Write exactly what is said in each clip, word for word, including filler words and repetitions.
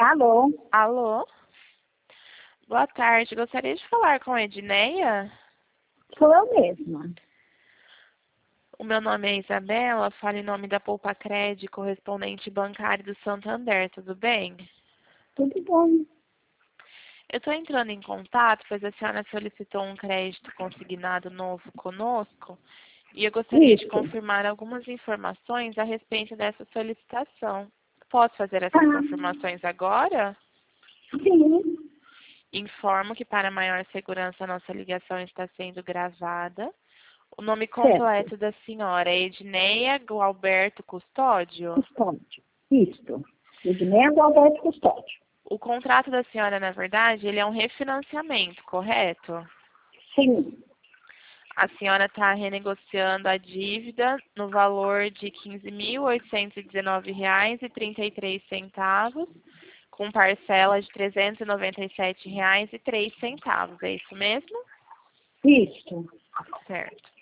Alô? Alô? Boa tarde. Gostaria de falar com a Edneia. Sou eu mesma. O meu nome é Isabela, falo em nome da Poupa Cred, correspondente bancário do Santander, tudo bem? Tudo bom? Eu estou entrando em contato, pois a senhora solicitou um crédito consignado novo conosco e eu gostaria de Isso. confirmar algumas informações a respeito dessa solicitação. Posso fazer essas Ah, confirmações agora? sim. Informo que para maior segurança a nossa ligação está sendo gravada. O nome Certo. completo da senhora é Edneia Gualberto Custódio? Custódio. Isto. Edmendo Alberto Custódio. O contrato da senhora, na verdade, ele é um refinanciamento, correto? Sim. A senhora está renegociando a dívida no valor de quinze mil oitocentos e dezenove reais e trinta e três centavos, com parcela de trezentos e noventa e sete reais e três centavos. É isso mesmo? Isto. Certo.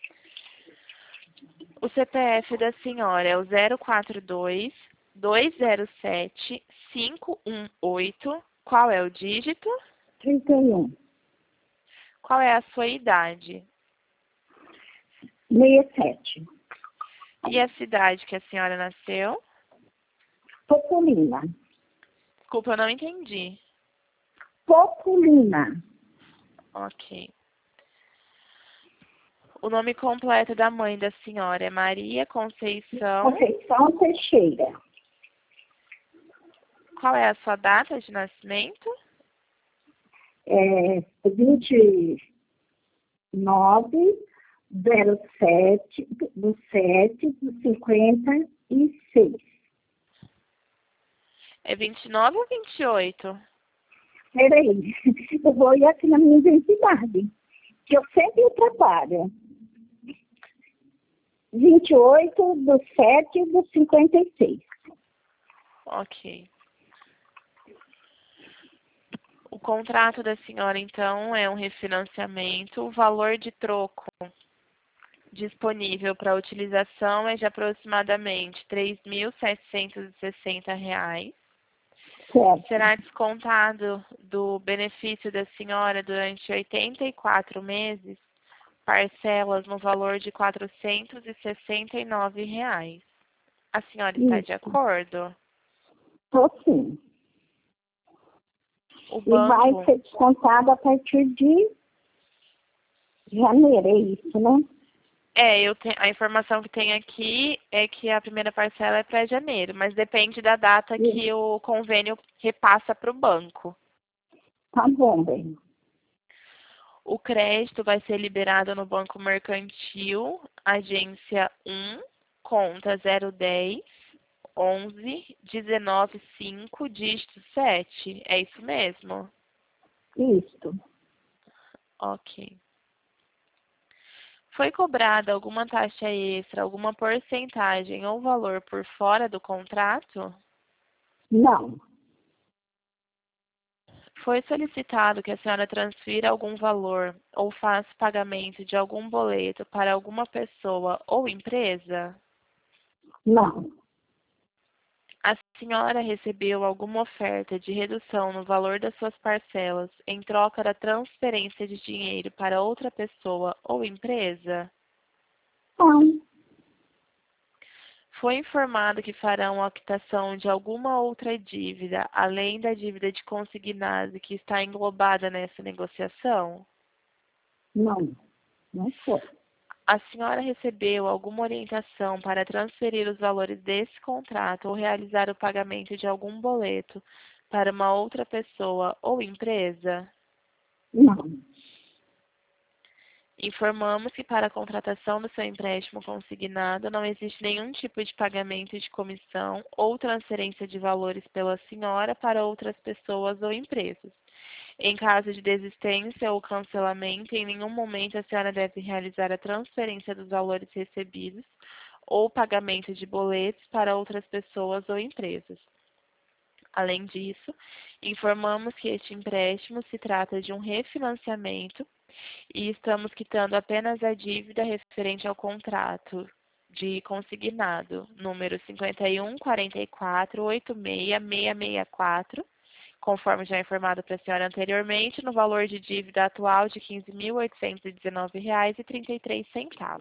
O C P F da senhora é o zero quatro dois, dois zero sete, cinco um oito. Qual é o dígito? trinta e um. Qual é a sua idade? sessenta e sete. E a cidade que a senhora nasceu? Populina. Desculpa, eu não entendi. Populina. Ok. O nome completo da mãe da senhora é Maria Conceição. Conceição Teixeira. Qual é a sua data de nascimento? É vinte e nove, zero sete, do sete, do cinquenta e seis. É vinte e nove ou vinte e oito? Peraí, eu vou ir aqui na minha identidade, que eu sempre trabalho. vinte e oito do sete do cinquenta e seis. Ok. O contrato da senhora, então, é um refinanciamento. O valor de troco disponível para utilização é de aproximadamente três mil setecentos e sessenta reais. Certo. Será descontado do benefício da senhora durante oitenta e quatro meses, parcelas no valor de quatrocentos e sessenta e nove reais. A senhora está de Isso. acordo? Estou sim. O E vai banco... ser descontado a partir de janeiro, é isso, né? É, eu te... a informação que tem aqui é que a primeira parcela é para janeiro, mas depende da data Isso. que o convênio repassa para o banco. Tá bom, bem. O crédito vai ser liberado no Banco Mercantil, agência um, conta zero dez, onze, dezenove, cinco, dígito sete. É isso mesmo? Isso. Ok. Foi cobrada alguma taxa extra, alguma porcentagem ou valor por fora do contrato? Não. Foi solicitado que a senhora transfira algum valor ou faça pagamento de algum boleto para alguma pessoa ou empresa? Não. A senhora recebeu alguma oferta de redução no valor das suas parcelas em troca da transferência de dinheiro para outra pessoa ou empresa? Não. Foi informado que farão a quitação de alguma outra dívida, além da dívida de consignado que está englobada nessa negociação? Não. Não foi. A senhora recebeu alguma orientação para transferir os valores desse contrato ou realizar o pagamento de algum boleto para uma outra pessoa ou empresa? Não. Informamos que para a contratação do seu empréstimo consignado não existe nenhum tipo de pagamento de comissão ou transferência de valores pela senhora para outras pessoas ou empresas. Em caso de desistência ou cancelamento, em nenhum momento a senhora deve realizar a transferência dos valores recebidos ou pagamento de boletos para outras pessoas ou empresas. Além disso, informamos que este empréstimo se trata de um refinanciamento e estamos quitando apenas a dívida referente ao contrato de consignado, número cinquenta e um, quarenta e quatro, oitenta e seis, seiscentos e sessenta e quatro, conforme já informado para a senhora anteriormente, no valor de dívida atual de quinze mil oitocentos e dezenove reais e trinta e três centavos.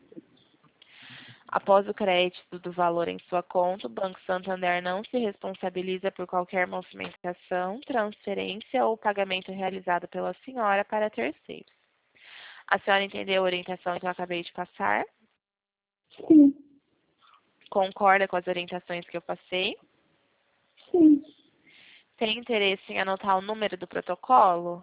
Após o crédito do valor em sua conta, o Banco Santander não se responsabiliza por qualquer movimentação, transferência ou pagamento realizado pela senhora para terceiros. A senhora entendeu a orientação que eu acabei de passar? Sim. Concorda com as orientações que eu passei? Sim. Tem interesse em anotar o número do protocolo?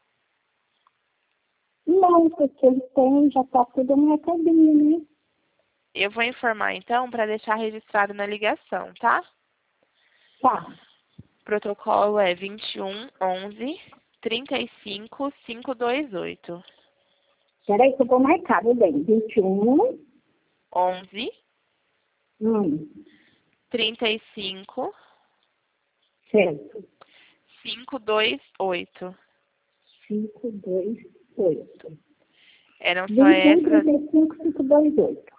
Não, porque ele tem, já está tudo no recadinho, né? Eu vou informar, então, para deixar registrado na ligação, tá? Tá. O protocolo é vinte e um, onze, trinta e cinco, quinhentos e vinte e oito. Peraí que eu vou marcar, tudo bem. vinte e um. onze, Hum. trinta e cinco, Certo. quinhentos e vinte e oito. cinco, dois, oito. Eram só vinte e um, essas... trinta e cinco, quinhentos e vinte e oito.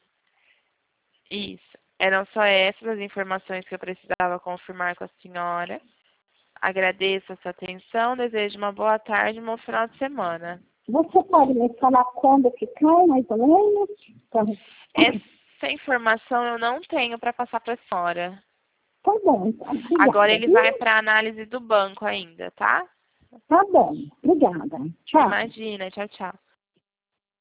Isso. Eram só essas as informações que eu precisava confirmar com a senhora. Agradeço a sua atenção, desejo uma boa tarde e um bom final de semana. Você pode me falar quando que cai, mais ou menos? Tá, Essa informação eu não tenho para passar para a senhora. tá bom, então. Obrigada. Agora ele vai para a análise do banco ainda, tá? Tá bom. Obrigada. Tchau. Imagina. Tchau, tchau.